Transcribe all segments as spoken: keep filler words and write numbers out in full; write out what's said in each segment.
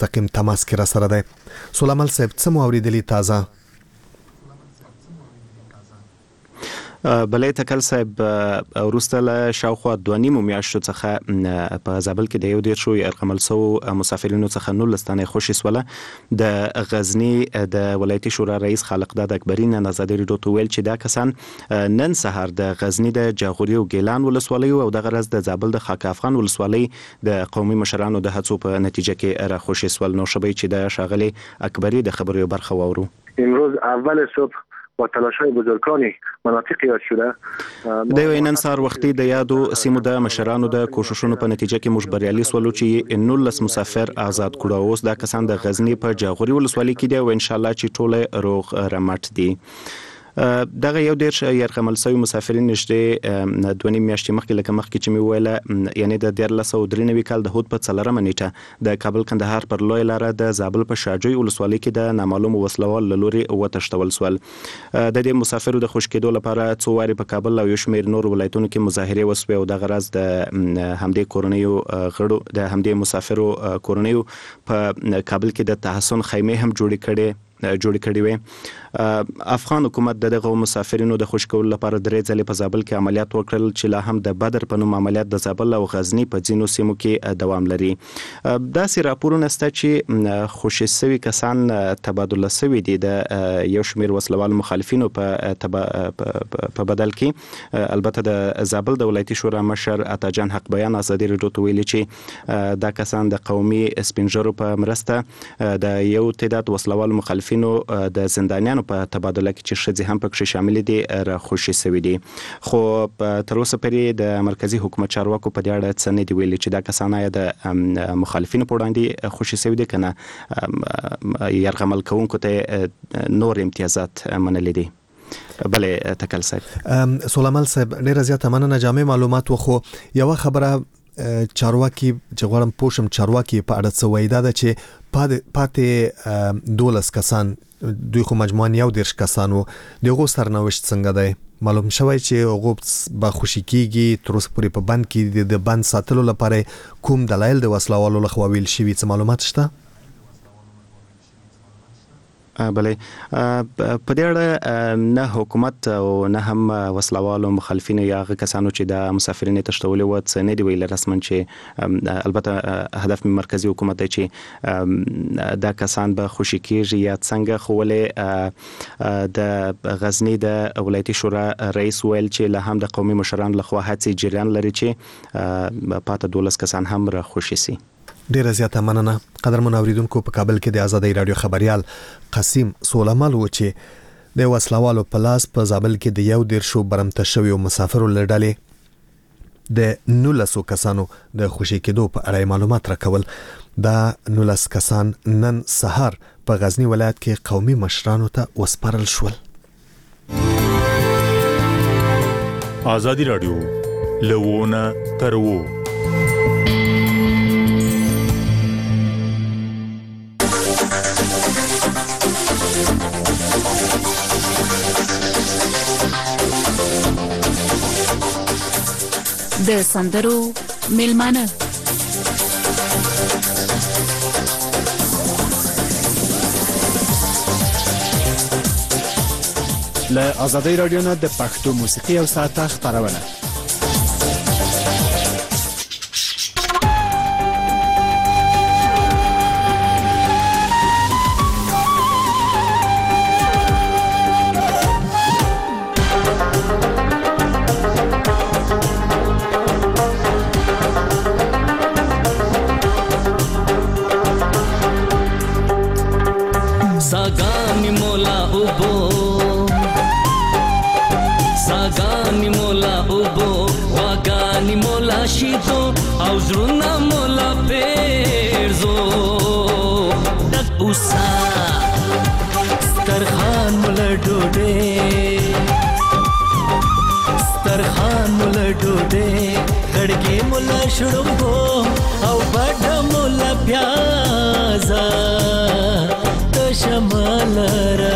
مستقیم تماس کې را سره دی. سولامل صاحب څه مو اوریدلی تازه؟ بلې تکل صاحب وروسته له شاوخوا دوه نیمو میاشتو څخه په زابل کې د یو دېرشو یرغمل شوو مسافرینو څخه نولس تنې خوشي سوله. د غزني د ولایتي شورا رئیس خالقداد اکبري نن ازادي راډیو ته ویل چې دا کسان نن سهار د غزني د جاغوري او ګیلان ولسوالیو او دغه ورځ د زابل د خاک افغان ولسوالۍ د قومي مشرانو د هڅو په نتیجه کې را خوشي سول. نو شبي چې د شاغلي اکبري د خبرو برخه واورو. امروز اول صبح با تلاش‌های بزرگانی مناطق یاد شده د یو نن سهار وختي د یادو سیمو د مشرانو د کوششونو په نتیجه کې موږ بریالي سولو چې نولس مسافر آزاد کړو. اوس دا کسان د غزنی په جاغوري ولسوالۍ کې دي او ان شاء الله چې ټوله روغ رمټ دي. دغه یو ډیر یرغمل شوی مسافرین نشته دوه نیم میاشتې مخکې لکه مخکې چې مې ویله یعنی د دیارلس سوه درې نوي کال د هود په څلورمه نیټه د کابل کندهار پر لوی لاره د زابل په شاجوی ولسوالۍ کې د نامعلومو وسلوال له لوري وتښتول سول. د دې مسافرو د خوش کېدو لپاره څو وارې په کابل او یو شمېر نور ولایتونو کې مظاهرې وسوې او دغه راز د همدې کورنیو غړو د همدې مسافرو کورنیو په کابل کې د تحسن خیمې هم جوړې کړې جوړ کړی وي. افغان حکومت دغه مسافرینو د خوش کولو لپاره درې ځلې په زابل کې عملیات وکړل چې لا هم د بدر په نوم عملیات د زابل او غزنی په ځینو سیمو کې دوام لري. دا سي راپورونه ست چې خوشي سوي کسان تبادله سوي دي د یو شمېر وسلوال مخالفینو په په بدل کې. البته د زابل د ولایتي شورا مشر اتاجان حق بیان ازادي راډیو ته ویلي چې دا کسان د قومي سپینجرو په مرسته د یو تعداد وسلوال مخالفین نو د زندانیانو په تبادله کې چې شذې هم پکې شامل دي را خوشي سوي دي. خو تر اوسه پرې د مرکزی حکومت چارواکو په دې اړه څه نه دی ویلي چې دا کسان یا د مخالفینو په وړاندې خوشي سوي دي کنه یرغمل کوونکو ته نور امتیازات منلي دي. بلې تکل صاحب سولامل صاحب ډیره زیاته مننه جامع معلومات وخو یو خبره چارواکي چې غواړم پوښم چارواکي په اړه څه وایي دا ده چې پاتې دولس کسان دوی خو مجموعاً یو دېرش کسان وو دغه سرنوشت څنګه دی معلوم شوی چې هغه به خوشي کیږي تر اوسه پورې په بند کې د بند ساتلو لپاره کوم دلایل د وسلوالو لخوا ویل شوي څه معلومات شته؟ بلې په دې اړه نه حکومت او نه هم وسلوالو مخالفین یا هغه کسانو چې د مسافرین تښتولي و څه نه دی ویل رسما چې البته هدف مرکزی حکومت دی چې دا کسان به خوشي کیږي یا څنګه خو ولې د غزنی د ولایتي شورا رئیس ویل چې له هم د قومي مشران لخوا هڅې جریان لري چې پاته دولس کسان هم را خوشي سي. ډیره زیاته مننه. قدرمن اوریدونکو په کابل کې د ازادي رادیو خبريال قاسم سولامل و چې د وسلوالو په لاس په زابل کې د یو دېرشو برمته شویو مسافرو لړلې د نولسو کسانو د خوشي کېدو په اړه معلومات راکول. دا نولس کسان نن سهار په غزنی ولایت کې قومي مشرانو ته وسپارل شول. ازادي رادیو لوونه ترو د سندرو میلمانه له ازادي رادیو نه د پښتو موسیقي او ساعته خبرونه. او زړونه مولا پیرزو دک اوسا سترخان مولا ډوډۍ سترخان مولا ډوډۍ خړګي مولا شړمبو او بډ مولا پیازا د شمال را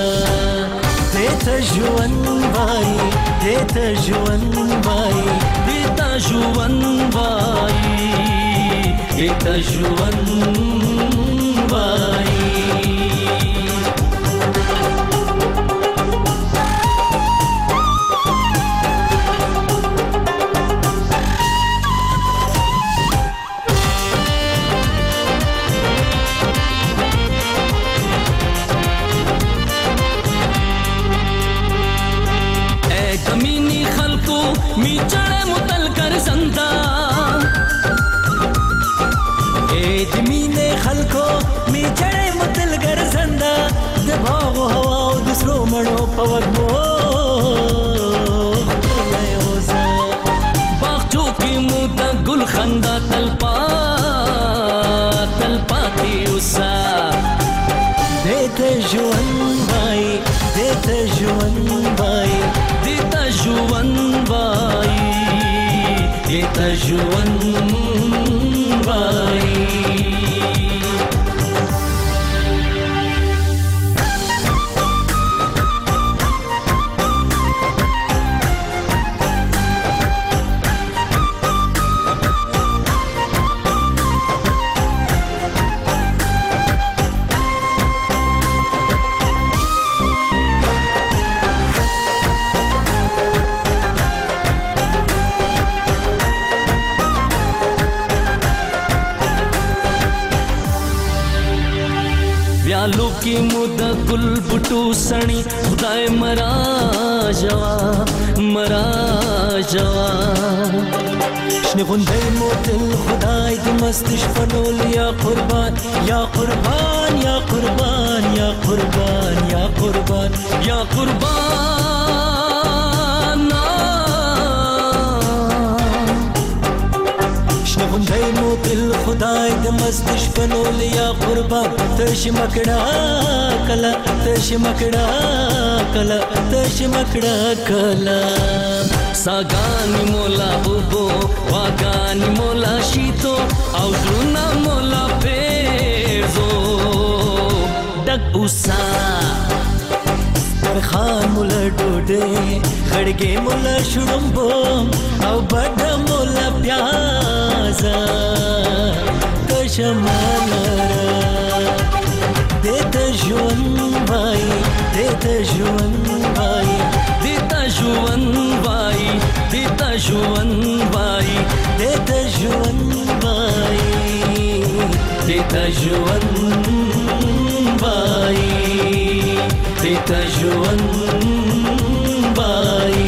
ته ژوند وای ته ژوند وای ژوند وای ته ژوند خلکو می جړې متل ګرځنده د باغ او هوا او د سرو مڼو په وږمو باغچو کې مو د ګل خندا تلپا تلپاتې اوسه دیتا ژوند وای دیتا ژوند وای دیتا ژوند وای دیتا ژوند وای ویالو کی مودا گل بټو سنی خدای مرا جوا مرا جوا شنه غوندې مو دل خدای دې مست شپنول یا قربان یا قربان یا قربان یا قربان یا قربان یا قربان شنه غوندې مو دل خدای دې مست شپنول یا قربان تش مکڑا کلا تش مکڑا کلا تش مکڑا کلا ساگانی مولا بوبو واگانی مولا شیتو او درنا مولا پیرزو ڈک اوسا سترخان مولا ڈوڈے خڑگے مولا شڑمبو او بڑا مولا پیازا کشمالا دیتا ژوند وای دیتا ژوند وای دیتا ژوند وای دیتا ژوند وای دیتا ژوند وای دیتا ژوند وای دیتا ژوند وای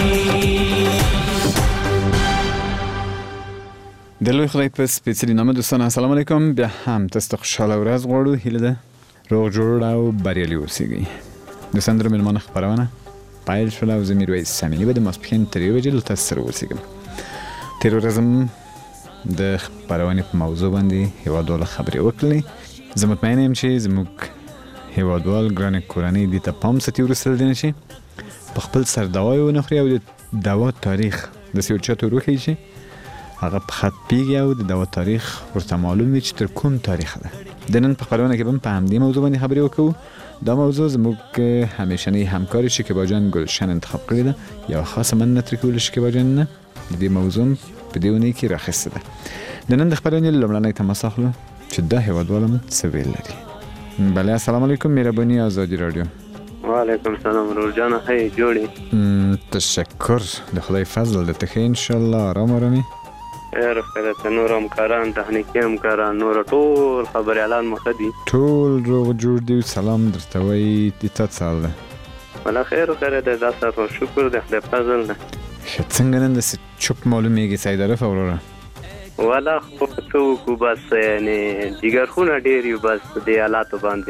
د لوی خدای په سپېڅلي نامه دوستان السلام علیکم. بیا هم تاسو ته خوشحاله ورځ غواړو. هیله ده روغ جوړ او بریالي اوسئ. دوستان درو مېلمانه خپرونه پیل شوله او زه میرویس سامیني به د ماسپښین تر یوې بجې له تاسو سره اوسېږم. تېره ورځ هم د خپرونې په موضوع باندې هېوادوالو خبرې وکړلې. زه مطمئنه یم چې زموږ هېوادوال ګرانې کورنۍ دې ته پام ساتي وروسته له دې نه چې په خپل سر دوای ونه خوري او د دوا تاریخ داسې یو چاته وروښیي چې هغه په خط پیږي او د دوا تاریخ ورته معلوم وي چې تر کوم تاریخ ده. د نن په خپرونه کې به هم په همدې موضوع باندې خبرې وکړو. دا موضوع زموږ همیشنی همکار شکیبا جان گلشن انتخاب کړې ده. یو خاصه مننه ترې کوله شکیبا جان نه د دې موضوع په دې اونۍ کې راخیستې ده. د نن د خپرونې لومړنی تماس اخلو چې دا هېوادوال هم څه ویل لري. بله السلام علیکم. مهرباني آزادی رادیو. وعلیکم السلام ورور جانه. هی جوړې تشکر. د خدای فضل ده. ته ښه انشاءالله آرام آرامي خیر خیرت. نور همکاران تخنیکي همکاران نور ټول خبریالان مو ښه دي؟ ټول روغ جوړ دي. سلام درته وایي. د تا څه حال ده؟ والله خیر خیرت دی. دا ستا شکر دی خدای فضل دی. ښه څنګه نن داسې چوپ معلومېږي سیدارفه وروره؟ والله خو څه وکړو بس یعنې جګرخونه ډېر یو بس دې حالاتو باندې.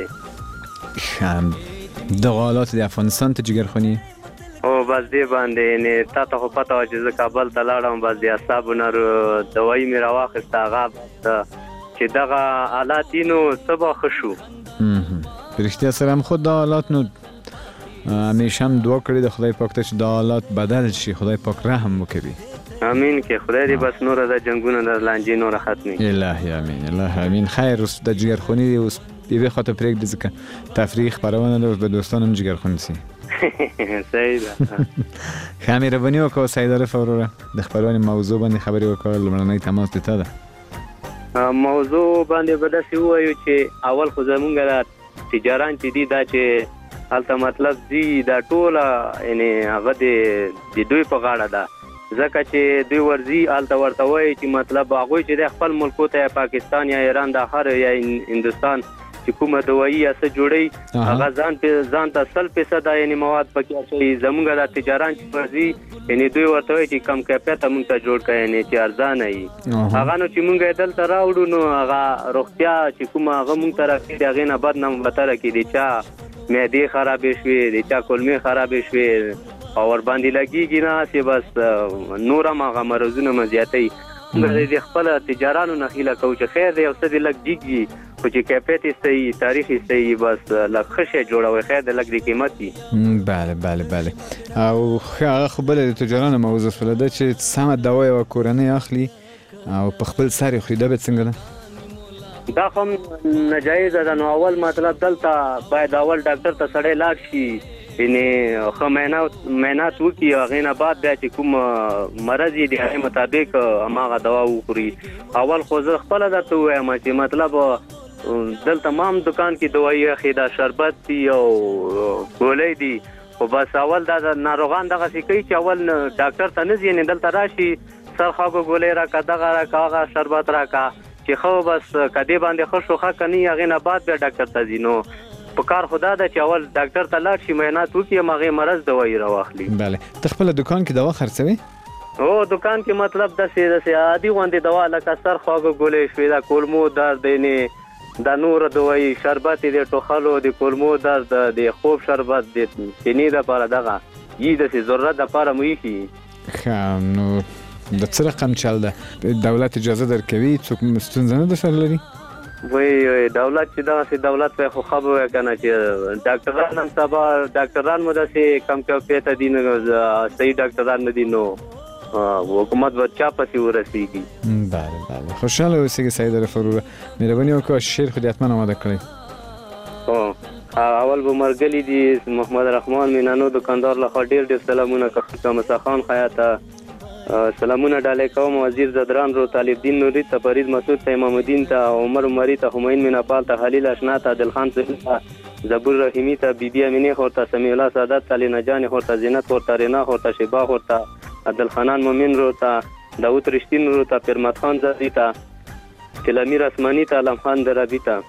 دغه حالات د افغانستان ته جګرخوني او بس دې باندې یعنې تا ته خو پته وه چې زه کابل ته لاړم بس د اعصابو نه دوایي مې راواخېسته هغه چې دغه حالات دي نو څه به ښه شو. په رښتیا سره هم خو دا حالات نو همیشه هم دعا کړې د خدای پاک ته چې دا حالات بدل شي. خدای پاک رحم وکړي. امین کې خدای دې بس نوره د جنګونه د لانجې نوره ختمي. الهي امین الهي امین. خیر اوس د جګرخوني اوس یوې خواته پرېږدي ځکه تفریح خپرونه ده. اوس به دوستان هم جګرخوني سي. صحیح ده. ښه مهرباني وکړه سیدارفه وروره د خپرونې موضوع باندې خبرې وکړه. لومړنی تماس د تا ده. موضوع باندې به داسې ووایو چې اول خو زمونږ دا تجاران چې دي دا چې هلته مطلب ځي دا ټوله یعنې هغه د دوی په غاړه ده. ځکه چې دوی ورځي هلته ورته وایي چې مطلب هغوی چې د خپل ملکو ته یا پاکستان یا ایران دا هر یا هندوستان چې کومه دوايي اسه جوړي هغه ځان په ځان ته سل فیصد یعنی مواد پکې اچي زمونږ د تجاران چې فرضي یعنی دوی ورته وایي چې کم کیفیت مونږ ته جوړ کړي یعنی چې ارزانه وي هغه نو چې مونږ دلته راوړو نو هغه روغتیا چې کومه هغه مونږ ته راکړي هغه نه بد نام وتره کې دي چې معده خرابې شوې دي چې کولمې خرابې شوې او ور باندې لګيږي نه چې بس نور هغه مرزونه مزياتي موږ د خپل تجارانو نه خیله کوو چې خیر دی او څه دی لګ دیږي خو چې کیفیت صحیح تاریخ صحیح بس لخصه جوړوي خیر د لګ د قیمت دي. بله بله بله او هغه خبره د تجارانو موضوع فلده چې سم دوا او کورنۍ اخلي او په خپل ساري خو دا به څنګه ده دا کوم ناجایز ده نو اول مطلب دلته باید اول ډاکټر ته سړی لاړ شي یعنی خمینات مینات وکي هغه نه بعد بیا چې کوم مرض دی هغه مطابق هغه دوا وخوري. اول خو زه خپل درته وایم چې مطلب دلته تمام دکان کې دوايي خیدا شربت دی او ګولې دی او بس اول دا ناروغان دغه شي کوي چې اول ډاکټر ته نه ځي نه دلته راشي سرخاګو ګولې را کا دغه را کا شربت را کا چې خو بس کدی باندې خو شوخه کني هغه نه بعد بیا ډاکټر ته ځي. نو په کار خدا ده چې اول ډاکټر ته لاړ شي معاینات وکړي مغه مرز دوايي راوخلي. بله ته خپل دکان کې دوا خرڅوي؟ او دکان کې مطلب د سې د سې عادي وندې دوا لکه سر خواږه ګولې شوې دا کولمو درد دی دا نور دوايي شربت دی ټوخلو دی کولمو درد دی خوب شربت دی چینی د پاره دغه یی د سې ضرورت د پاره مې کی خام نو د څه رقم چل ده دولت اجازه درکوي څوک مستنځنه د سر لري وای دولت چې دا سي دولت په خو خبره کنه چې ډاکټران هم سبا ډاکټران مو د سي کم کیفیت دي نو صحیح ډاکټران نه دي نو حکومت ورچا پسې ورسیږي. بله بله خوشاله اوسئ سید رفروره مهرباني وکړئ شیر خو دې حتما آماده کړئ. او اول به مرګلی دي محمد رحمان مینانو دکاندار له ډیر ډیر سلامونه کوم مسخان خیاته سلامونه ډالې کوم وزیر زدران رو طالب دین نوری ته فرید مسعود ته امام الدین ته عمر عمری ته همین مناپال ته خلیل اشنا ته دلخان ته زبور رحیمی ته بیبی امینه خورته سمیع الله سعادت علی نجان خورته زینت خورته رینا خورته شبا خورته عبدالخنان مومن رو ته داوود رشتین رو ته پرمت خان زدی ته کلامیر اسمانی ته علم خان درابی ته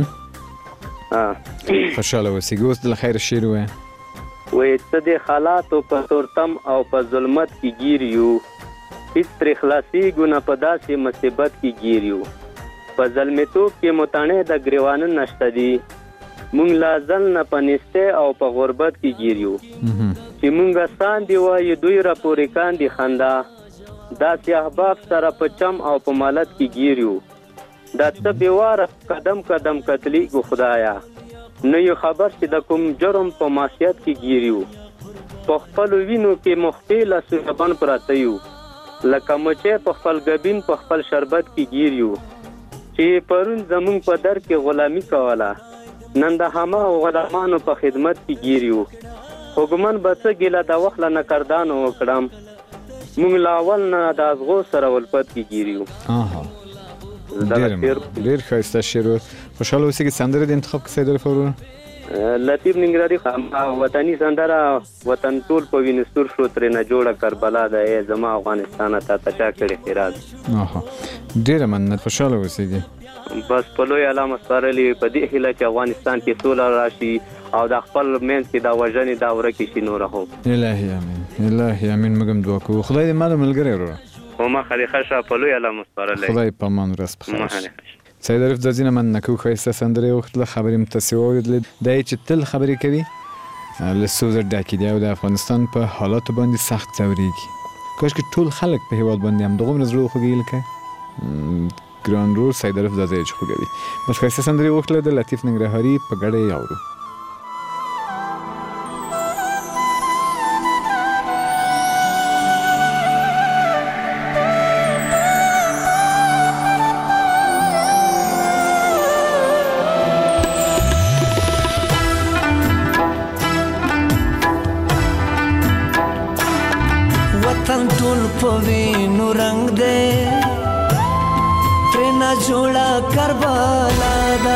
ها خوشاله اوسئ ګوس د خیر شیر وای وې څه د حالاتو په تورتم او په ظلمت کې ګیریو هیڅ تر خلاصي ګنا په داسې مصیبت کې ګیریو په ظلمتوب کې متانه د گریوان نشته دي مونږ لازم نه پنيسته او په غربت کې ګیریو چې مونږ سان دی وای دوی را پورې کان دي خندا داسې احباب سره په چم او په مالت کې ګیریو دا څه بیوار قدم قدم کتلی ګو خدایا نه یو خبر چې د کوم جرم په معصیت کې ګیریو په خپل وینو کې مخفیل سبن پراته یو لکه مچه په خپل غبین په خپل شربت کې ګیریو چې پرون زمون په در کې غلامی کوله نن د هما غلامانو په خدمت کې ګیریو حکومت بس ګیله د وخت نه کردان وکړم مونږ لاول نه د ازغو سره ولپت کې ګیریو. اها ډیر ډیر ښایسته شعر خوشاله اوسئ چې سندره د انتخاب کې سید رفروره لطیف ننګرهاري وطني سندره وطن ټول په وینستور شو ترې نه جوړه کربلا ده زما افغانستان ته تچا کړي خیرات. اها ډیر مننه خوشاله اوسئ بس په لوی علامه سپارلې په دې هیله چې افغانستان کې سوله راشي او د خپل منځ کې دا وژنې داوره کې شي نور هو الهي امين الهي امين موږ دعا کوو خدای دې مال ملګری وروره او ما خلیخه شاه په لوی علامه سپارلې خدای په امان ورځ بخیر. سید عارف زازینه من نکو خیسته سندره وخت له خبرې متسیو د دای چې تل خبرې کوي له سوزر ډاکی دی او د افغانستان په حالات باندې سخت ځوريږي کاش کې ټول خلک په هیواد باندې هم دغه نظر خو ګیل کې ګران رول سید عارف زازې چې خوږي بس خیسته سندره وخت له لطیف ننګرهاري په ګډه یاورو. وطن ټول په وینو رنگ دی ترنا جوړه کربلا دا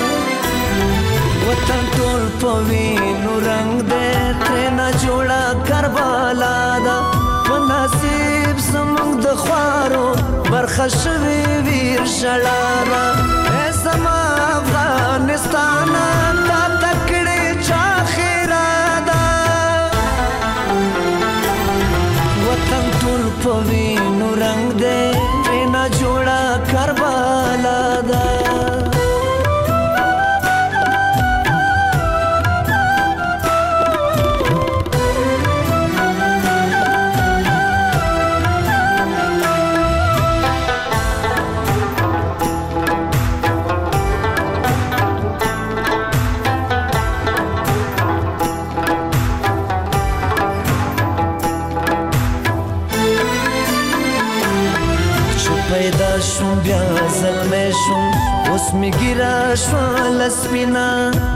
وطن ټول په وینو رنگ دی ترنا جوړه کربلا دا په نصیب زموږ د خوارو برخه شوي ویر شړارا ای زما افغانستان سپینا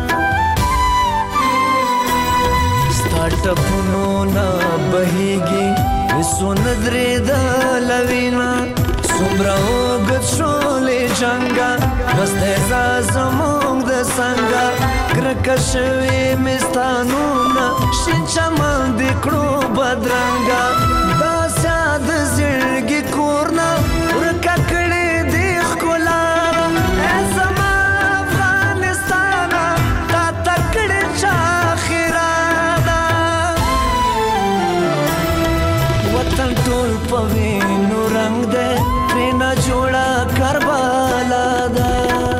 ستا ټپونو نه بهیږي هېڅو نه درېدله وینا څومره اوږد شولې جنګه بس دی ځه زموږ د څنګه کرکه شوې مې ستا نومونه شین چمن دې کړو بدرنګه داسې د زړګي کور نه ورکه کړې دې ښکلا ای زما افغانستانه تا ته کړې چا خیرانه وطن ټول په وینو رنګ دی ترې نه جوړه کربلا ده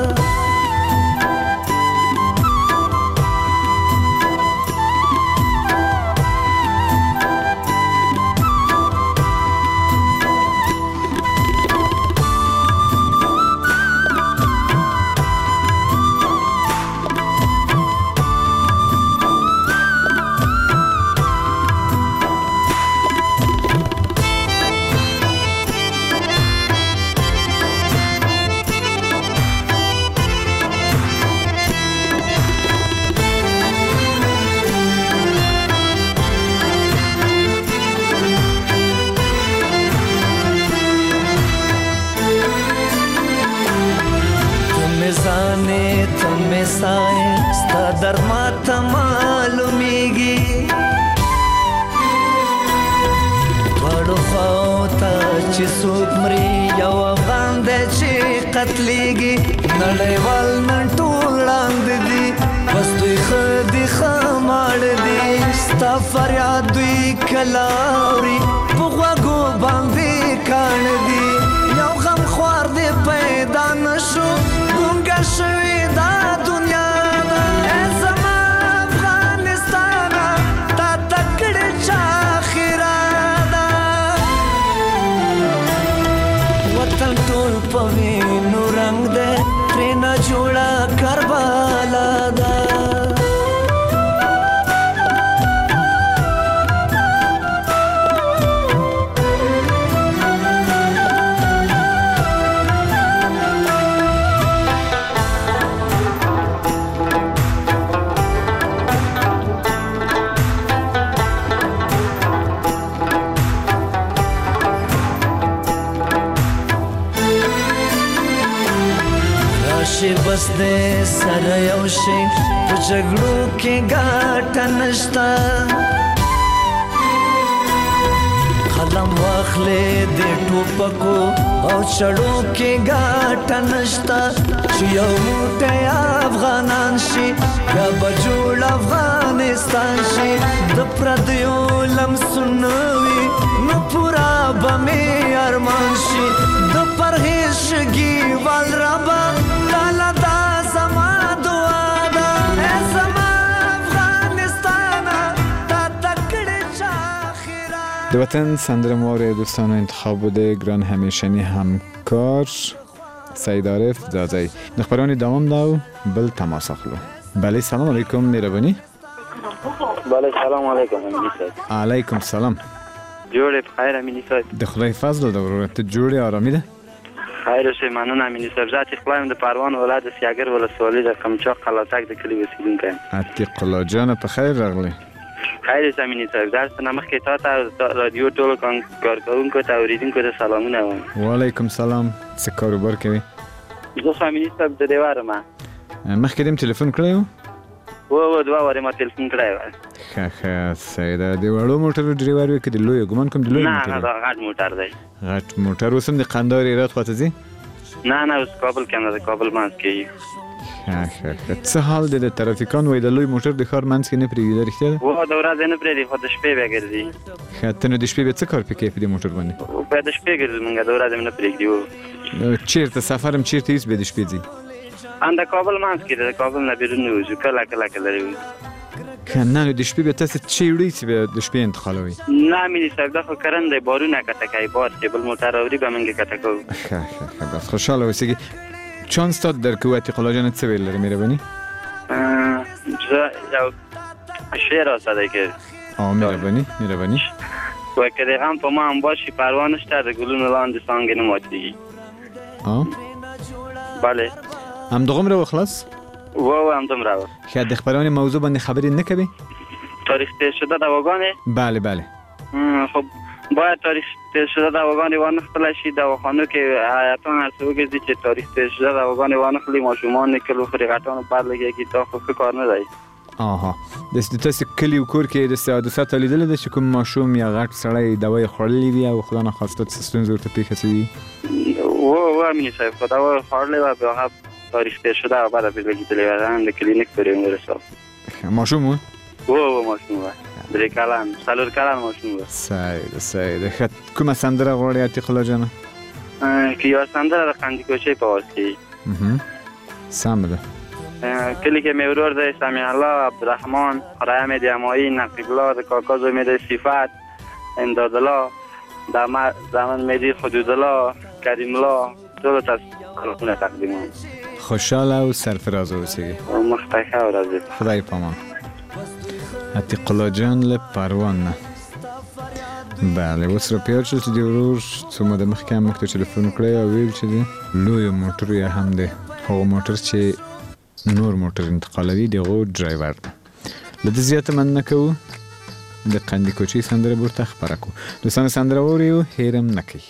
ستا درد ما ته معلومیږي دواړو خواو ته چې څوک مري یو افغان دی چې قتلیږي نړیوال نن ټول ړاند دي بس دوی ښه دي ښه ماړه دي ستا فریاد دوی کله اوري په غوږو باندې کاڼه دي یو غمخوار دی پیدا نه شو ګونګه شوې دا دنیا په وینو رنګ دی ترې نه جوړه کربلا ده بس دې سره یو شي په جګړو کې ګټه نشته قلم واخلې د ټوپکو او چړو کې ګټه نشته چې یو موټی افغانان شي یا به جوړ افغانستان شي د پردیو لمسونه وي نو پوره به مې ارمان شي د پرهیز شګي وال ربه تاله دا زما دعا ده ای زما افغانستانه تا ته کړې چا خیرات د وطن سندره‌وار دوستان انتخاب بوده گران همیشنی همکار سید عارف زازی د خبرونې دوام دا بل تماس اخلو بله سلام علیکم مهربانی بله سلام علیکم امینی صاحب علیکم سلام جوړې بخیر امینی صاحب د خدای فضل د ورته جوړې آرامي ده خیر اوسې مننه امینی صاحب ذات خپل د پروان ولایت سیاګر ولسوالۍ د کمچا قلاتک د کلی اوسیدونکی یم عتیق الله جان په خیر راغلی خیر اوسې امینی صاحب درس نه مخکې تا ته رادیو ټولو کارکوونکو ته اوریدونکو ته سلامونه وایم وعلیکم سلام څه کاروبار کوي زه خو امینی صاحب د دیواره ما مخکې دې تلیفون کړی و و و دوه وارې ما تلیفون کړی و ښه ښه سیده د وړو موټرو ډریور وي که د لویو ګمان کوم د لویو نه نه دا غټ موټر دی غټ موټر اوس هم د قندهار هرات خواته ځي نه نه اوس کابل کې نه د کابل منځ کې یو ښه ښه ښه څه حال دی د ترافیکان وایي د لوی موټر د ښار منځ کې نه پرېږدي دا رښتیا ده و د ورځې نه پرېږدي خو د شپې بیا ګرځي ښه ته نو د شپې بیا څه کار پکې په دې موټر باندې بیا د شپې ګرځو مونږ د ورځې نه پرېږدي چېرته سفر هم چېرته هېڅ بیا د شپې ځي ان د کابل منځ کې د کابل نه بیرون نه وځو کله کله کله وځو که نه نو د شپې بیا تاسې څه وړئ چې بیا د شپې انتقالوئ نه مینې صاحب دا خو کرن دی بارونه کته کوي بار چې بل موټر اوري به موږ کته کوو ښه ښه ښه بس خوشحاله اوسېږي چانس تا درکوي عتیق الله جانت څه ویل لري مهرباني زه یو شعر راڅه دی که مهرباني مهرباني وایي که د غم په ما هم باشي پروا نشته د ګلونو لاندې څانګې نه ماتېږي بله همدغومره و خلاص و هم دومره. خیر د خبرونه موضوع باندې خبرې نه کوي؟ تاریخ تیر شده دواگانی؟ بله بله. خب باید تاریخ تیر شده دواگانی وانخته شی دواخانه که حیاتان هست بگردی که تاریخ تیر شده دواگانی وانخلی ماشومان نکلو خریقتان بعد لگه که تا خود کار ندهی. آها دست تاسو کلی و کور کې د سعادت لیدل د چې کوم ماشوم یا غټ سړی دوايي خورلې وي او خدای نه خواسته ستونزې ورته پیښ شي؟ و و امین صاحب خدای خورلې و به هغه تاریخ تیر شده و بعد به لګیدلې و د کلینیک پرې ورسول. ماشوم و؟ و و ماشوم و. درې کلان څلور کلان ماشوم و. سید سید خد کومه سندره غواړي عتیق الله جان؟ کې یو سندره د قندی کوچي په واسطه. اها سم ده. کلی که میورور ده سمی الله عبدالرحمن خرایم دیمایی نقیب الله ده کاکاز میده صفت امداد الله زمان میدی خدود الله کریم الله دولت از خلقونه تقدیمون. خوشحال و سرفراز اوسیگی. مختکه و رازی. خدای پامان. عتیق الله جان لپروان نه. بله اوس را پیار شد چې دی ورور څو مده مخکې هم موږ ته ټلیفون کړی او ویل چې دی لوی موټر یې هم دی هغه موټر چې نور موټر انتقالوي دغه ډرایور ده. له دې زیاته مننه کوو د قندی کوچي سندره ورته خبره کوو. دوستان سندره اورئ هیرم نه کوي.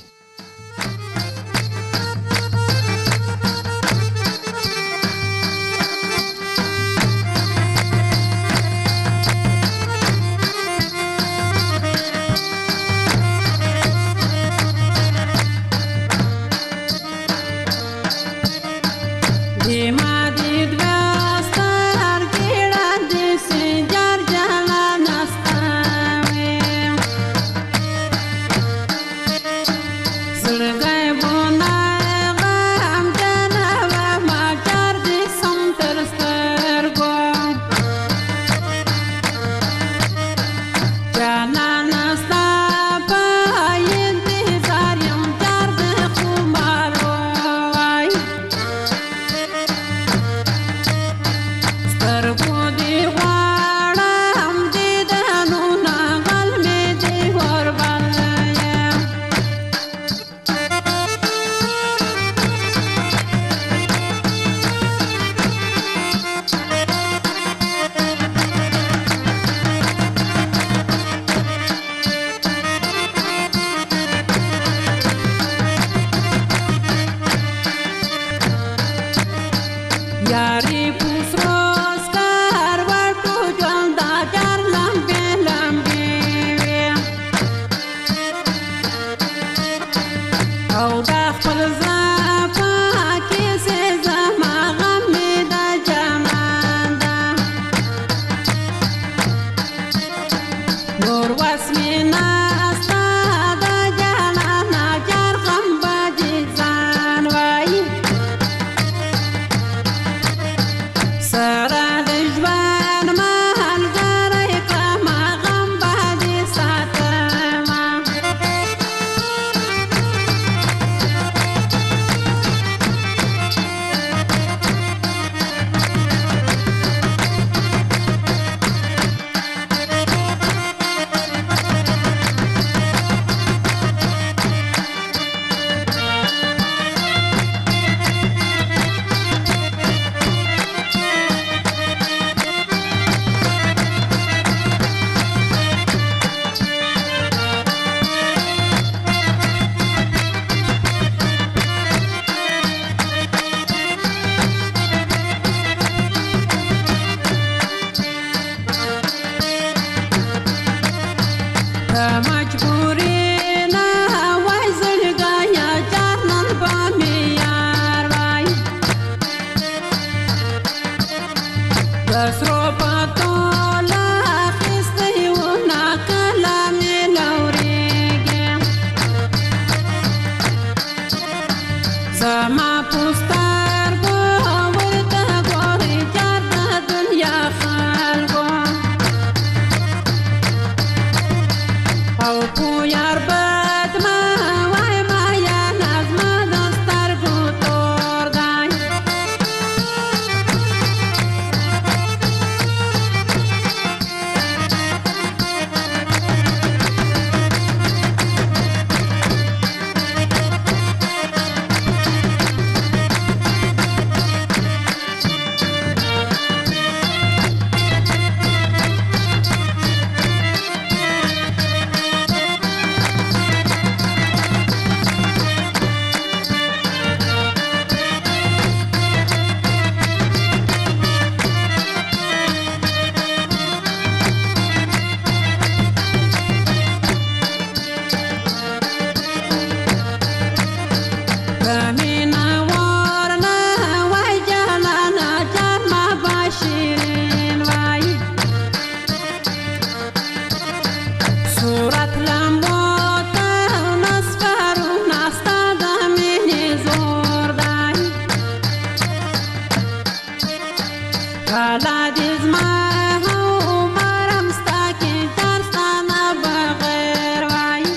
والا دې زما عمرم ستا کې درستانه بغیر وایي.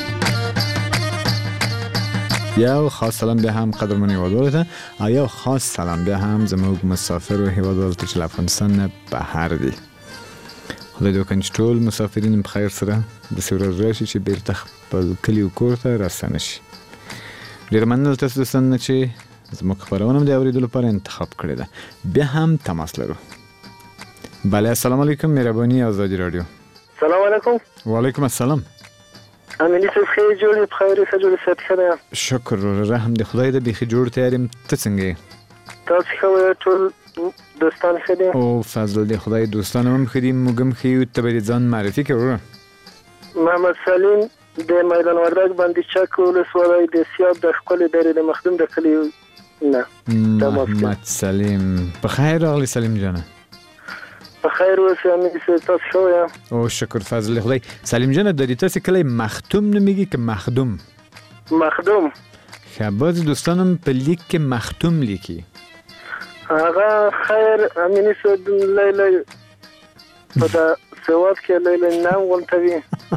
یو خاص سلام بیا هم قدرمن هیوادوالو ته او یو خاص سلام بیا هم زموږ مسافر و هیوادوالو ته چې له افغانستان نه بهر دي. خدای دې وکړي چې ټول مسافرین په خیر سره داسې ورځ راشي چې بیرته خپل کلي و کور ته راستانه شي. ډېره مننه تاسو دوستان چې زموږ خپرونه د اورېدو لپاره انتخاب کړې ده. بیا هم تماس لرو. بله السلام علیکم، مهرباني آزادی رادیو. سلام علیکم. وعلیکم السلام. امینی صاحب خیر جوړې په خیر ښه جوړې صحت ښه ده؟ شکر رحم د خدای د بیخي جوړ تیار یم. ته څنګه یې؟ تاسو ښه وایه ټول دوستان ښه دي؟ او فضل د خدای دوستان هم ښه دي، موږ هم ښه یو. ته به دې ځان معرفي کړې وروره. محمد سلیم د میدان وردګ بندي چک ولسوالۍ د سیاب د ښکلې درې د مخدوم د کلي نه. محمد سلیم په خیر راغلی سلیم جانه. په خیر اوسئ امیني صاحب، تاسو ښه وایه؟ او شکر فضل خدای. سلیم جانه د دې تاسې کلی مختوم نومیږي که مخدوم؟ مخدوم. ښه بعضې دوستان هم په لیک کې مختوم لیکي. هغه خیر امیني صاحب لیلی په د سواد کې لیلی نام غونټوي.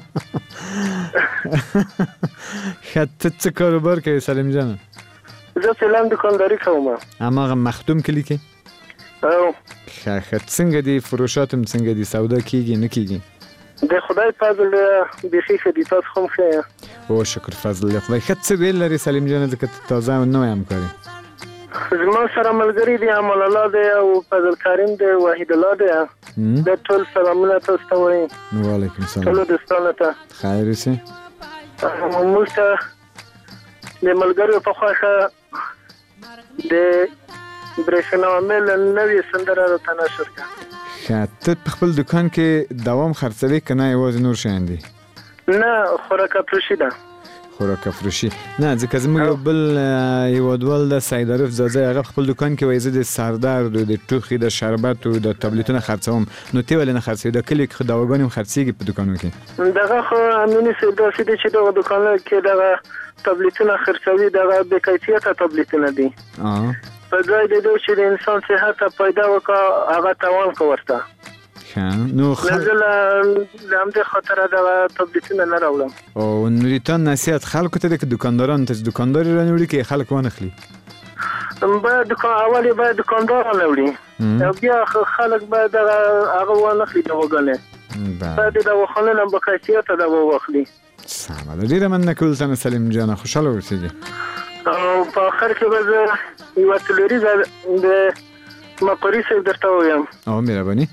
ښه ته څه کاروبار کوې سلیم جانه؟ زه فعلا دکانداري کوم. هماغه مختوم کلي کې؟ او ښه ښه څنګه دي فروشات هم څنګه دي، سودا کېږي نه کېږي؟ د خدای فضل بیخي ښه دي، تاسو هم ښه یې؟ او شکر فضل د خدای. ښه څه ویل لري سلیم جانه ځکه تازه او نوی همکاري؟ زما سره ملګري دي امان الله دی او فضل کریم دی وحید الله دی. د ټول سلامونه تاسو ته وایي. وعلیکم السلام. ټولو دوستانو ته خیر اوسئ. موږ ته د ملګرو په خوښه د برېښنا مل نوې سندره راته نشر کړه. ښه ته په خپل دکان کې دوام خرڅوي که نه یوازې نور شیان دي؟ نه خوراک فروشي ده. خوراک فروشي نه، ځکه زموږ یو بل هیوادوال د سید عارف زاده هغه په خپل دکان کې وایي زه د سردرد د ټوخي د شربت او د تابلیتونه خرڅوم. نو ته ولې نه خرڅوي؟ د کلي کې خو دواګانې هم خرڅېږي په دکانو کې. دغه خو امیني صاحب داسې دي چې دغه دکانونو کې دغه تابلیتونه خرڅوي دغه بې کیفیته تابلیتونه دي. په ځای د دې چې د انسان صحت ته پیدا وکړه هغه تاوان کو ورته. نو خل نزل لامده خاطر دغه تابلیتونه نه راوړم. او نوریتان نصیحت خلکو ته د دکانداران ته دکاندار رانوړي کې خلک وانه خلی. باید دکان اولی باید دکاندار رانوړي او بیا خلک باید هغه وانه خلی دواګانې. باید دواخانه نه با کیفیت دوا واخلي. سمه ده. ډېره مننه کولتنه سلیم جانه، خوشحاله اوسېږي. او په آخر کې به زه یوه تلوریزه د مقري صاحب درته ووایم. او مهرباني.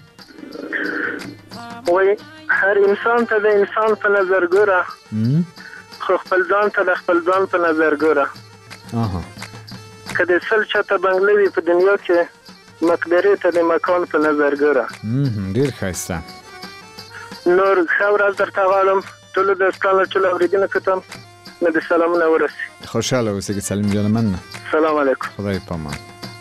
وای هر انسان ته د انسان په نظر ګوره، خو خپل ځان ته د خپل ځان په نظر ګوره. که د سل چاته بنګله وي په دنیا کې مقدرې ته د مکان په نظر ګوره. ډېر ښایسته. نور ښه ورځ درته غواړم. ټولو دوستانو ټولو اورېدونکو ته مې د سلامونه ورسي. خوشحاله اوسئ سلیم جانه، مننه. سلام علیکم. خدای پامان.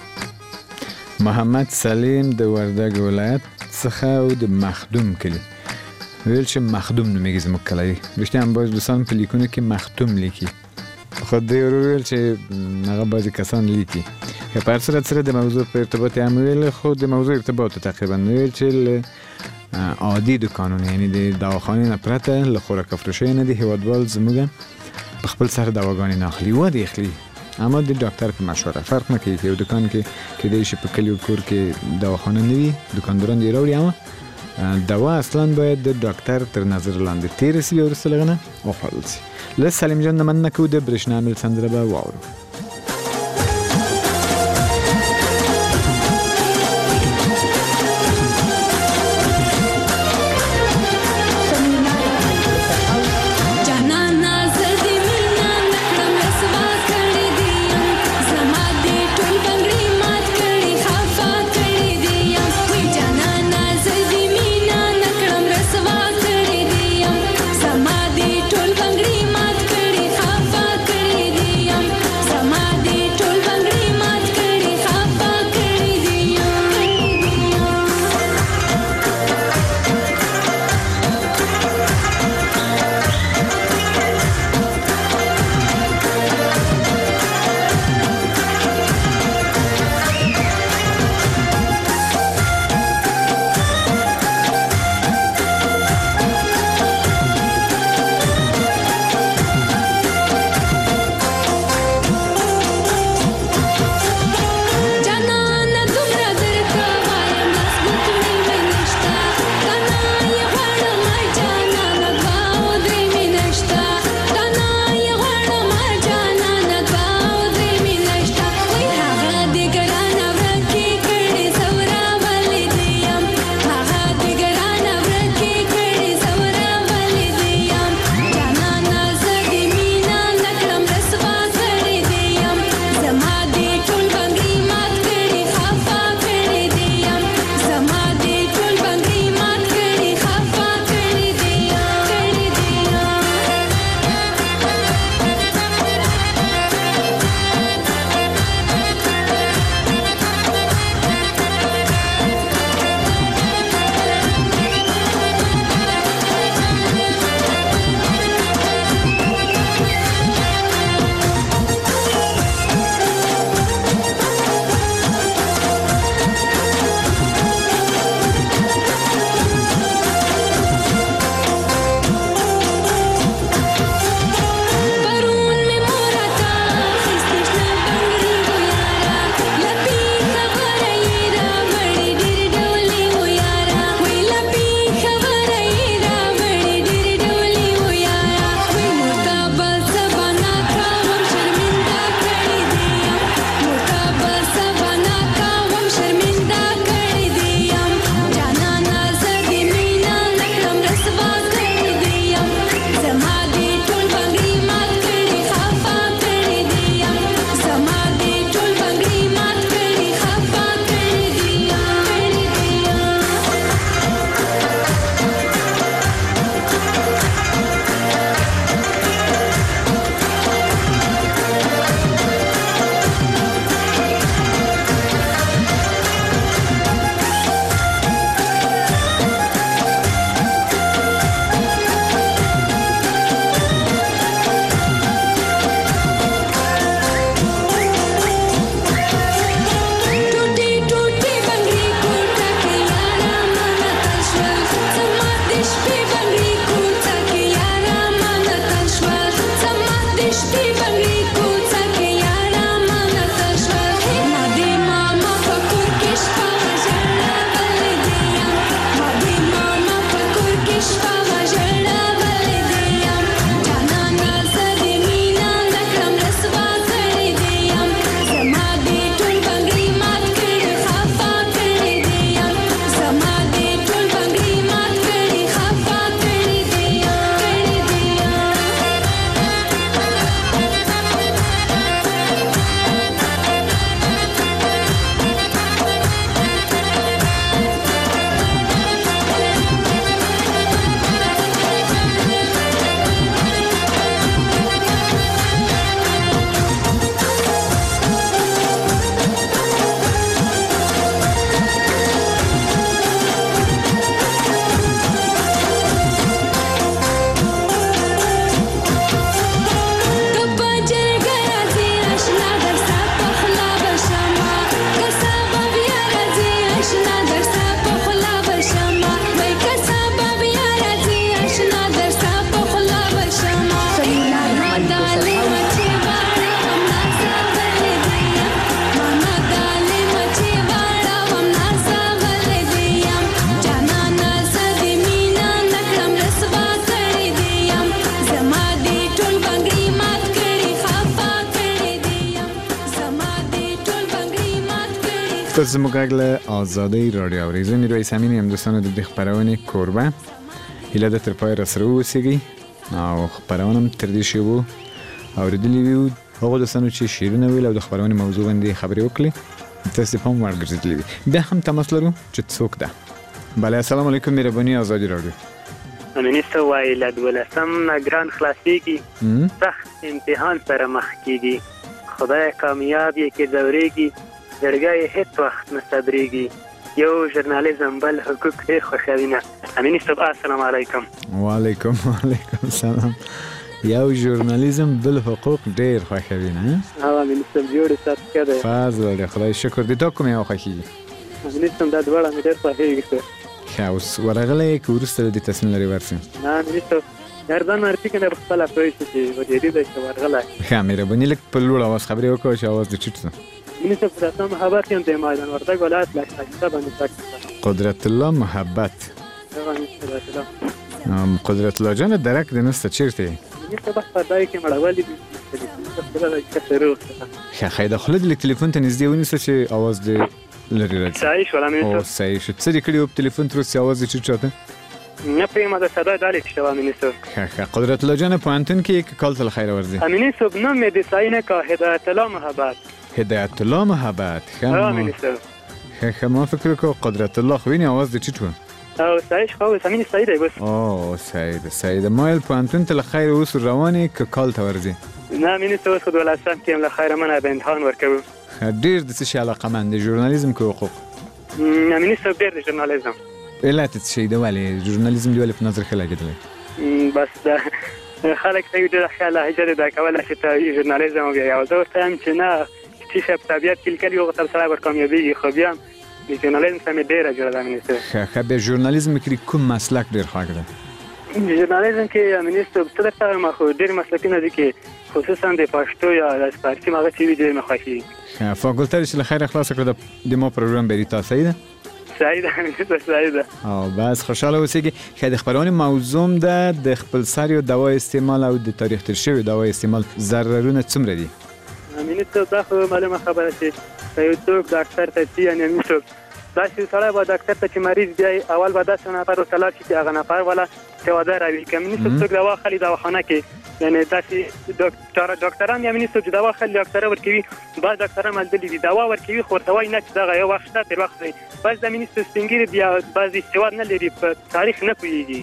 محمد سلیم د وردګ ولایت څخه او د مخدوم کلي ویل چې مخدوم نومیږي زموږ کلی. رښتیا هم بعضې دوستان په لیکونو کې مختوم لیکي. خو دوی ورو ویل چې هغه بعضې کسان لیکي. که په هر صورت سره د موضوع په ارتباط یې هم ویل، خو د موضوع ارتباط تقریبا ویل چې عادي دکانونه یعنی د دواخانې نه پرته له خوراک فروشۍ نه د هیوادوال زموږ په خپل سر دواګانې نه اخلي. وا دې اخلي اما د ډاکټر په مشوره. فرق نه کوي که یو دکان کې کېدای شي په کلي او کور کې دواخانه نه وي، دکانداران دې راوړي، اما دوا اصلا باید د ډاکټر تر نظر لاندې تېره سي بیا وروسته له هغه نه وخوړل سي. له سلیم جان نه مننه کوو. د برېښنا مل سندره به واورو. Some تاسو زموږ غږ له آزادۍ راډیو اورئ. زه میرویس امین یم. دوستانو د دې خپرونې کوربه هیله ده تر پایه راسره واوسیږئ او خپرونه هم تر دې شیبو اورېدلي وي هغو دوستانو چې شعرونه ویل او د خپرونې موضوع باندې خبرې وکړې تاسو یې پام ورګرځېدلي وي. بیا هم تماس لرو چې څوک ده. بله السلام علیکم مهرباني آزادي راډیو. امیني څه وایي له دولسم نه ګران خلاصېږي سخت امتحان سره مخ کېږي خدای کامیاب یې کې ځورېږي جرګه یې هېڅ وخت نه صبرېږي یو ژورنالیزم بل حقوق ډېر خوښوي نه. امیني صاحب السلام علیکم. وعلیکم وعلیکم سلام. یو ژورنالیزم بل حقوق ډېر خوښوي نه؟ او امیني صاحب جوړې سات ښه دی. فضل دی خدای شکر دی. تا کوم یو خوښېږي؟ امیني صاحب دا دواړه مې ډېر خوښېږي. ښه اوس ورغلی که وروسته د دې تصمیم لرې ورسې؟ نه امیني صاحب ګردان معرفي کنه خپله پوه شو چې ورېدي دی چې ورغلی. ښه مهرباني لږ په لوړ اواز خبرې وکړه چې اواز دې ټیټ شو. امیني صاحب قدرت الله محبت یم د میدان وردګ ولایت لښکرګاه باندې تک. قدرت الله محبت. قدرت الله جان درک دې نسته چیرته یې؟ امیني صاحب په ځای کې مړولي دي. ښه ښه د خوله دې لږ تلیفون ته نږدې ونیسه چې اواز دې لرې راځي. صحیح شول امیني صاحب. او صحیح شو. څه دې کړي وو په تلیفون تر اوسه اواز دې ټیټ شاته؟ نه پوهېږم د صدا دا لیک شوه امیني صاحب. ښه ښه قدرت الله جان پوهنتون کې که کال ته له خیره ورځې؟ امیني صاحب نوم مې د ساینه کا هدایت الله محبت. هدایت الله محبت. ښه امیني صاحب. ښه ښه ما فکر وکړ قدرت الله خو وینې اواز دې ټیټ و. او صحیح شو اوس امیني صحیح دی بس. او صحیح ده صحیح ده. ما ویل پوهنتون ته له خیره اوس روانې که کال ته ورځې؟ نه امیني صاحب اوس خو دولسم کې یم له خیره منه به امتحان ورکوم. ډېر د څه شي علاقمند دی ژورنالیزم که حقوق؟ امیني صاحب ډېر د ژورنالیزم. علت څه شی دی ولې ژورنالیزم دې ولې په نظر ښه لګېدلی؟ بس دا خلک ته یې ډېره ښه لهجه دې دا کوله چې ته ژورنالیزم ووایې او زه ورته وایم چې نه چې ښه په طبیعت کې لیکلي هغو ته سړی ورکامیابېږي خو بیا هم د ژورنالیزم ته مې ډېره جوړه ده امیني صاحب. ښه ښه بیا ژورنالیزم کې کوم مسلک ډېر خوښ دی؟ ژورنالیزم کې امیني صاحب څه درته وایم خو ډېر مسلکونه دي کې خصوصا د پښتو یا د فارسي هغه چې وي ډېر مې خوښېږي. ښه فاکولټه دې چې له خیره خلاصه کړه د ما پروګرام به ریتا صحیح ده؟ صحیح ده امیني صاحب صحیح ده. او بس خوشحاله اوسېږي. ښه د خپرونې موضوع ده د خپلسري دوا استعمال او د تاریخ تېر شوي دوا استعمال ضررونه څومره دي؟ امیني صاحب دا خو معلومه خبره چې که یو څوک ډاکټر ته ځي یعنې امیني صاحب داسې سړی به ډاکټر ته چې مریض بیایي اول به داسې نفر ورته لاړ شي چې هغه نفر والا تواده راوي که امیني صاحب څوک دوا اخلي دواخانه کې یعنې داسې ډاکټران امیني صاحب چې دوا اخلي ډاکټره ورکوي بعض ډاکټران ملدلي دي دوا ورکوي خو ورته وایي نه چې دغه یو وخت شته تېر وخت دی. بعض د امیني صاحب سپین ږیري بیا بعض استعداد نه لري په تاریخ نه پوهېږي.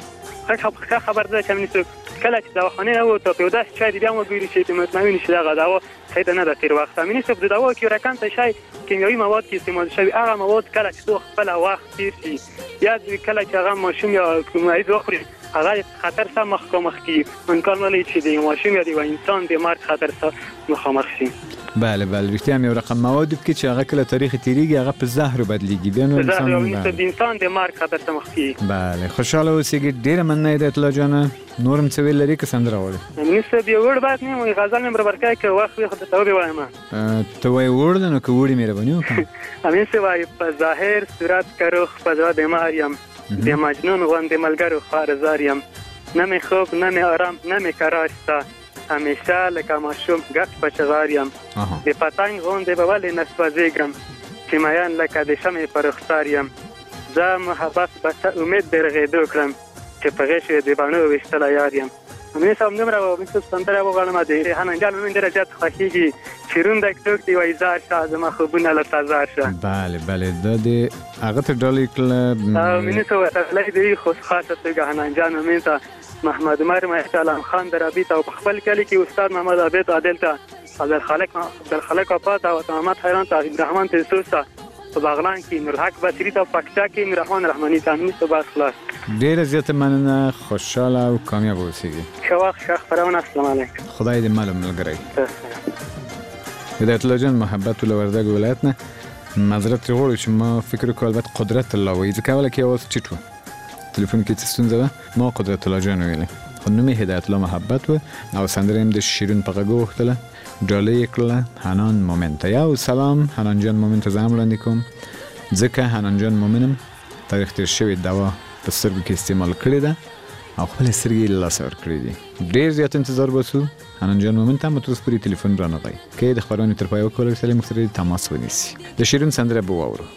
ښه خبر ده چې امیني صاحب کله چې دواخانې نه ووتو په یو داسې شی دي بیا هم وګوري چې مطمئن شي دغه دوا صحیح ده نه ده تېر وخت. امیني صاحب د دوا کې یو رقم ته شی کیمیاوي مواد کې استعمال شوي هغه مواد کله چې څوک خپله وخت تېر شي یا کله چې هغه ماشوم یا مریض وخوري هغه خطر سره مخامخ کیږي. امکان نه لري چې د ماشوم یا د انسان د مرګ خطر سره مخامخ شي. بله بله رښتیا هم یو رقم مواد کې چې هغه کله تاریخ تېرېږي هغه په زهرو بدلېږي بیا نو انسان د انسان د مرګ خطر سره مخ کیږي. بله خوشحاله اوسېږئ. ډېره مننه هدایت الله جانه. نور هم څه ویل لري که سندره غواړې؟ امیني صاحب یو وړ بس نه وایي غزل مې برابر کړی که وخت وي خو درته وبې وایم. ته وایې وړ ده نو که وړې مهرباني وکړه. امیني صاحب وایي په ظاهر صورت که رخ په زړه د مار یم د مجنون غوندې ملګرو خوارزار یم نه مې خوب نه مې آرام نه مې قرار شته همیشه لکه ماشوم ګپ په چغار یم د پتنګ غوندې به ولې نه سوځېږم چې مین لکه د شمعې په رخسار یم زه محبت به څه امید د رغېدو کړم چې په غېږ یې د بڼو ویشتلی یار یم. امیني صاحب دومره امیني صاحب سندره وغواړم د حنان جان مې ډېره زیات خوښېږي چې روندک څوک دی وایي زار شه زما خوبونه له تزار شه. بله بله دا د هغه ته ډالۍ کړله امیني صاحب ورته دی خو خاصه توګه حنان جان مې ته محمد عمر مهدي علام خان درابي ته په خپل کلي کې استاد محمد عابد عادل ته عبدالخالق عبدالخالق اپا ته او محمد حیران ته عبدالرحمن تلسوس ته په باغلان کې نورحق بصري ته پکچا کې نوررحمن رحماني ته امیني صاحب خلاص. ډېره زیاته مننه. خوشحاله او کامیاب اوسېږئ. ښه وخت ښه خپرونه. السلام علیکم. خدای دې مل ملګری. هدایت الله جان محبت له وردګ ولایت نه معذرت ترې غواړو چې ما فکر وکړو البته قدرت الله وایي ځکه اوله کې اواز ټیټ و تلیفون کې څه ستونزه وه ما قدرت الله جان ویلې خو نوم یې هدایت الله محبت و او سندره هم د شیرین په غږ وغوښتله ډالۍ یې کړله حنان مومن ته. یو سلام حنان جان مومن ته زه هم وړاندې کوم ځکه حنان جان مومن هم تاریخ تېر شوې دوا په سترګو کې استعمال کړې ده او خپل سترګې له لاسه ورکړي دي. ډېر زیات انتظار باسو. حنان جان مومن ته مو تر اوسه پورې ټلیفون رانغی که د خبرونې تر پایه وکولای سئ موږ سره تماس ونیسي. د شیرین سندره به واورو.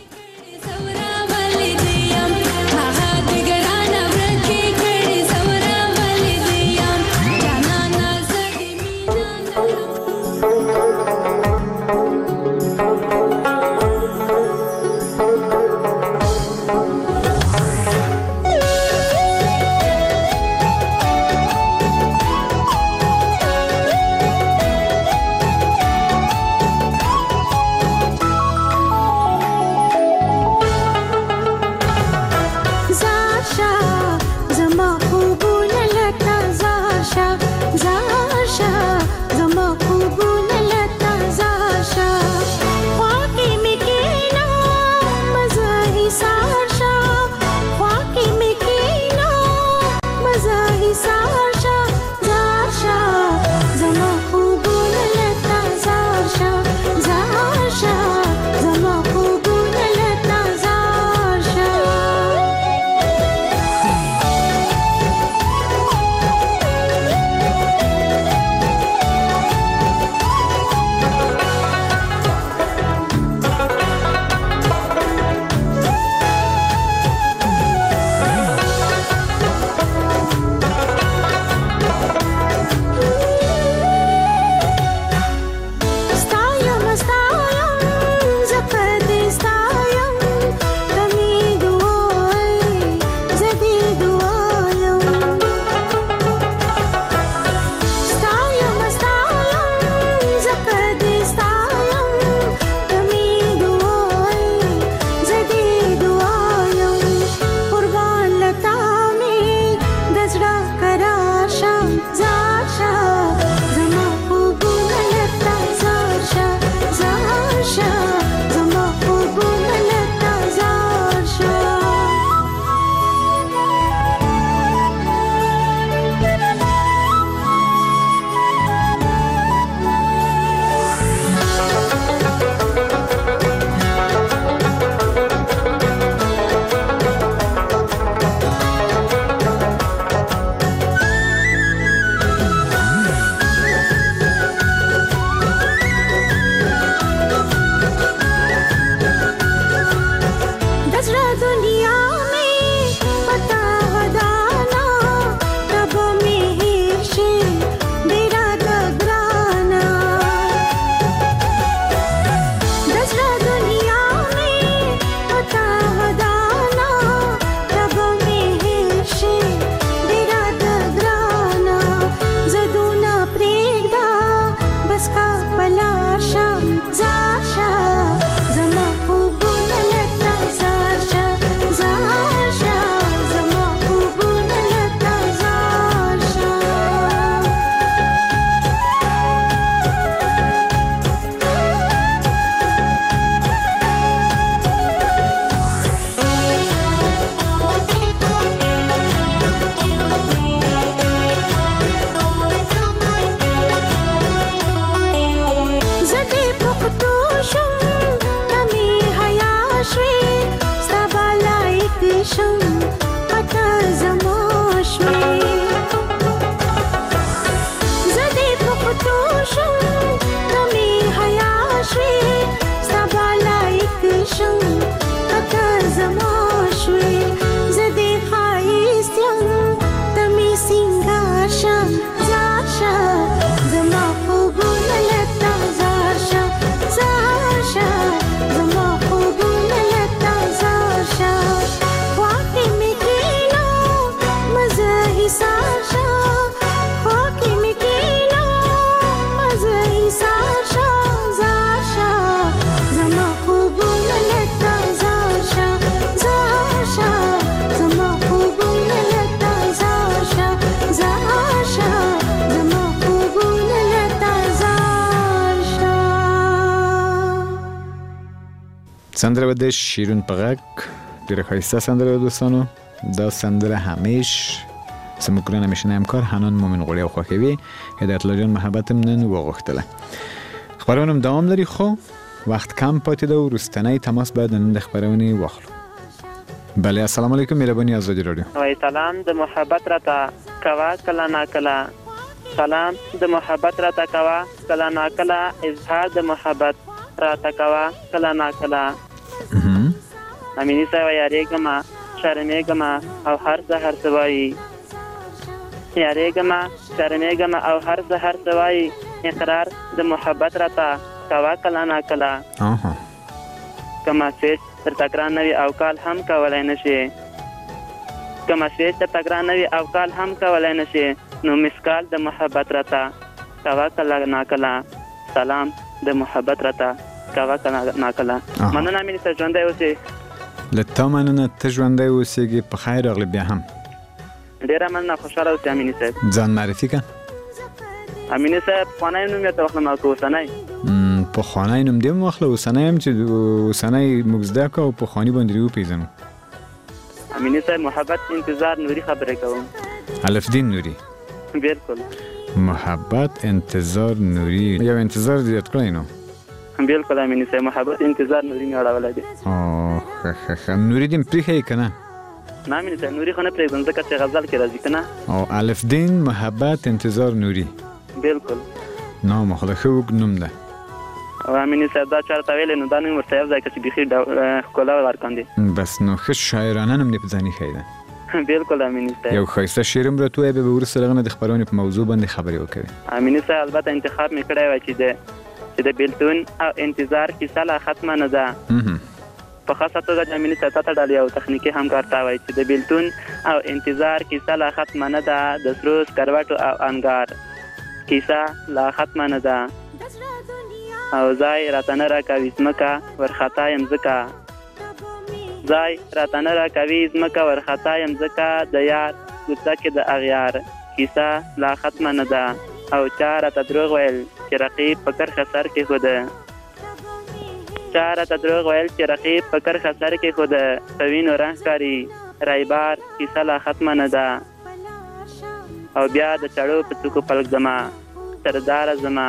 سندره به د شیرین په غږ ډېره ښایسته سندره دوستانو. دا سندره همیش سمکران همیشنه همکار حنان مومن غوړی خوښوي. هدایت الله جان محبتم نن وغوښتله. خبرونه دوام لري خو وخت کم پاتې ده و. وروستنی تماس باید نن د خبرونې واخلو. بله السلام علیکم مهرباني آزادی رادیو. وای سلام د محبت راته کوا کلا نا کلا سلام د محبت راته کوا کلا نا کلا اظهار د محبت راته کوا کلا نا کلا امینی سا یاریګما شرمېګما او هر زهر سوای یاریګما شرمېګما او هر زهر سوای اقرار د محبت راته کوا کلا نا کلا اها کما سویچ تر تکرار نوی او کال هم کولای نشي کما سویچ تر تکرار نوی او کال هم کولای نشي نو مسکال د محبت راته کوا کلا نا کلا سلام د محبت راته کوا کلا نا کلا مننه مې ته ژوندۍ اوسې لته مننه ته ژوندۍ اوسېږي په خیر راغلی بیا هم ډیره مننه خوشاله اوسې امیني صاحب ځان معرفي که امیني صاحب پخوانی نوم یې ته واخلم او که اوسنی پخوانی نوم دې هم واخله اوسنی هم چې اوسنی موږ زده کړو او پخواني باندې دې وپېژنو امیني صاحب محبت انتظار نوري خبرې کوم الفدین نوري بالکل محبت انتظار نوري یو انتظار زیات کړی نو بالکل امیني صاحب محبت انتظار نوري مې اړولی دی او ښه ښه ښه نوري دې م پرېښیې که نه نه امیني صاحب نوري خو نه پرېږدم ځکه چې غزل کې راځي که نه او الفدین محبت انتظار نوري بالکل نام خو د ښه اوږد نوم ده او امیني صاحب دا چاته ویلی نو دا نوم ورته یو ځای که چې بیخي ښکلا ورکاندې بس نو ښه شاعرانه نوم دې په ځان ایښی ده بالکل امیني صاحب یو ښایسته شعر هم راته ووایه بیا به وروسته دغه نه د خپرونې په موضوع باندې خبرې وکوې امیني صاحب البته انتخاب مې کړی وی چې د چې د بیلتون او انتظار کیسه لا ختمه نه ده په خاصه توګه د امیني صاحب ته ډالۍ او تخنیکي همکار ته وایي چې د بیلتون او انتظار کیسه لا ختمه نه ده د سرو سکروټو او انګار کیسه لا ختمه نه ده او ځای راته نه راکوي ځمکه ورخطا یم ځکه ځای راته نه راکوي ځمکه ورخطا یم ځکه د یار کوڅه کې د اغیار کیسه لا ختمه نه ده او چا راته دروغ ویل چې رقیب په کرښه سر کېښوده چا راته دروغ ویل چې رقیب په کرښه سر کېښوده په وینو رنګ ښکاري رایبار کیسه لا ختمه نه ده او بیا د چړو په څوکو پلک زما سرداره زما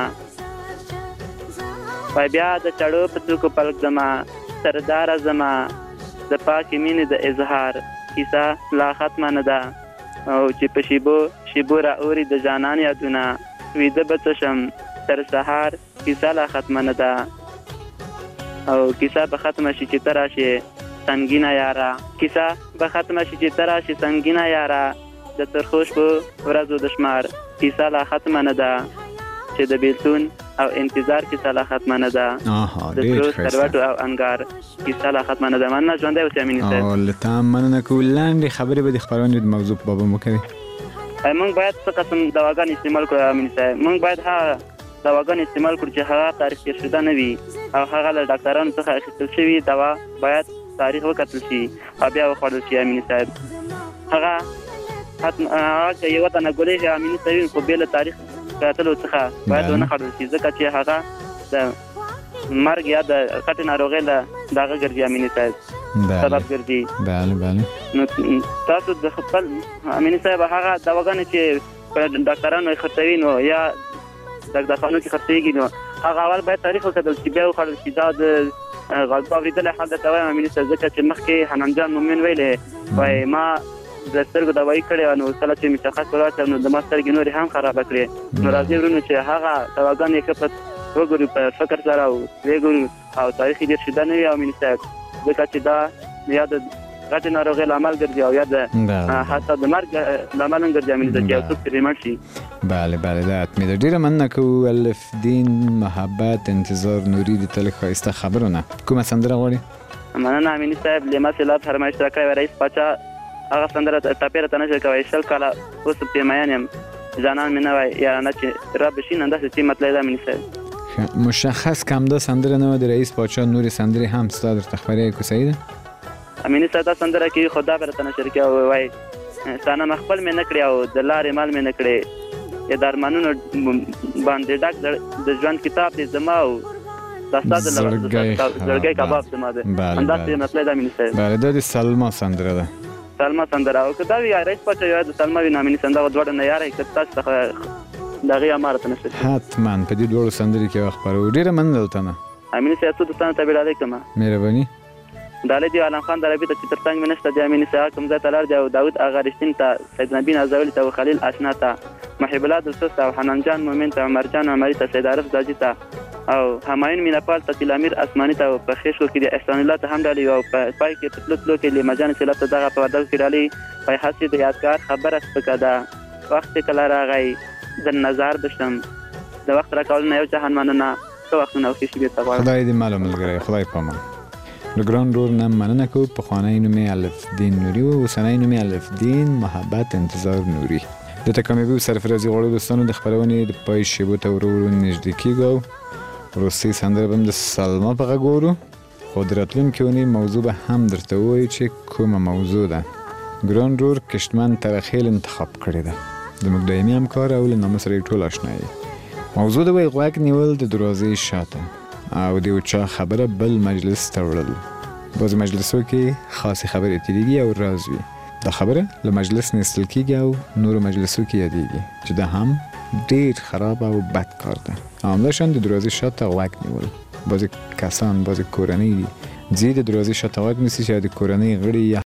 وای بیا د چړو په څوکو پلک زما سرداره زما د پاکې مینې د اظهار کیسه لا ختمه نه ده او چې په شیبو شیبو را اوري د جانان یادونه ویده به څه شم تر سهار کیسه لا ختمه نه ده او کیسه به ختمه شي چې ته راشې سنګینه یاره کیسه به ختمه شي چې ته راشې سنګینه یاره د ترخو شپو ورځو د شمار کیسه لا ختمه نه ده چې د بیلتون او انتظار کیسه لا ختمه نه ده د سرو سکروټو او انګار کیسه لا ختمه نه ده مننه ژوندی اوسې امیني صاحب او له تا مننه کوو لنډې خبرې به د خپرونې د موضوع په باب وکوي موږ باید څه قسم دواګانې استعمال کړو امیني صاحب موږ باید هغه دواګانې استعمال کړو چې هغه تاریخ تېر شوده نه وي او هغه له ډاکټرانو څخه اخیستل شوي دوا باید تاریخ وکتل شي او بیا وخوړل شي امیني صاحب هغه هغه یوه تنه ګولۍ امیني صاحب خو بې له تاریخ کتلو څخه باید ونه خوړل شي ځکه چې هغه د مرګ یا د غټې ناروغۍ له دغه ګرځي امیني صاحب سبب ګرځي بله بله نو تاسو د خپل امیني صاحب هغه دواګانې چې په ډاکټرانو یې خرڅوي نو یا دغدغخانو کې خرڅېږي نو هغه اول باید تاریخ وکتل شي بیا وخوړل شي دا د غږ اورېدلی حال درته وایم امیني صاحب ځکه چې مخکې حنان جان مومن ویلې وایي ما د سترګو دوايي کړې وه نو کله چې مشخص ولاړ نو د ما سترګې نورې هم خرابه کړې نو راځي ورونو چې هغه دواګانې ښه په وګورو په فکر سره او وګورو او تاریخ یې ډېر شیده نه وي امیني صاحب ځکه چې دا یا د غټې ناروغۍ لامل ګرځي او یا د حتی د مرګ لامل هم ګرځي امیني صاحب چې یو څوک پرې مړ شي بله بله دا حتمي ده ډېره مننه کوو الفدین محبت انتظار نوري د تل ښایسته خبرونه کومه سندره غواړې مننه امیني صاحب لیما سیلاب فرمایش راکړی وی رئیس پاچا هغه سندره ټاپې راته نه شي کوی شل کاله اوس پرې مین یم جانان مې نه وای یارانه چې رب شي نن داسې څه مطلب ده امیني صاحب مشخص کم ده سندره نه و د رئیس پاچا نورې سندرې هم ستا درته خبرې کوڅه‌ای ده امیني صاحب دا سندره کې خدا به راته نشر کړی وای ستانه مخبل مې نه کړی او د لارې مال مې نه کړی یا د ارمانونو باندې ډک د ژوند کتاب دی زما او دا ستا د زړګی کباب زما ده همداسې مطلب ده امیني صاحب بله دا د سلما سندره ده سلما سندره او که دا وي رئیس پاچا یا د سلما وي نو امیني صاحب دواړه نه یاره که تاسو څخه د هغې اماره ته نشته حتما په دې دواړو سندرې کې وخت خپروو ډېره مننه درته نه امیني صاحب څو دوستانو ته بېړالۍ کړمه مهرباني د علي دی عالم خان دربی ته چې ترڅنګ مې نشته د امین سیاه کوم ځای ته لاړ دی او داود اغا رښتین ته سید نبی نازولی ته او خلیل اشنا ته محب الله دوست ته او حنان جان مومن ته عمر جان عمری ته سید عارف داجی ته او همایون میناپال ته تلامیر اسماني ته په خېشو کې د احسان الله ته هم ډالي او په پای کې په تلو تلو کې له مجان سیلاب ته دغه په ورده کې ډالي په حسي د یادګار خبره سپکه ده وخت کله راغی د نظر بشم د وخت را کول نه یو جهان مننه څو وخت نه وخت شي ته خدای دې معلوم ملګری خدای پامان د ګران رور نه مننه کو په خوانی نومي الف دین نوري او سنای نومي الف دین محبت انتظار نوري د تکمیبي سرفرازي غوړو دوستانو د خبرونه د پای شیبو ته ورور نږدې کیږو روسي سندره بم د سلمہ په غوړو قدرتلون کېونی موضوع به هم درته وایي چې کومه موضوع ده ګران رور کشتمن ترخیل انتخاب کړی ده د موږ دایمي همکار او له نامه سره ټول آشنایي موضوع د وی غوږ نیول د دروازې شاته او د یو چا خبره بل مجلس ته وړل بعضې مجلسو کې خاصې خبرې تېرېږي او راز وي دا خبره له مجلس نه ایستل کېږي او نورو مجلسو کې یادېږي چې دا هم ډېر خراب او بد کار ده همداشان د دروازې شاته غوږ نیول بعضې کسان بعضې کورنۍ دي ځي د دروازې شاته غوږ نیسي چې د کورنۍ غړي یا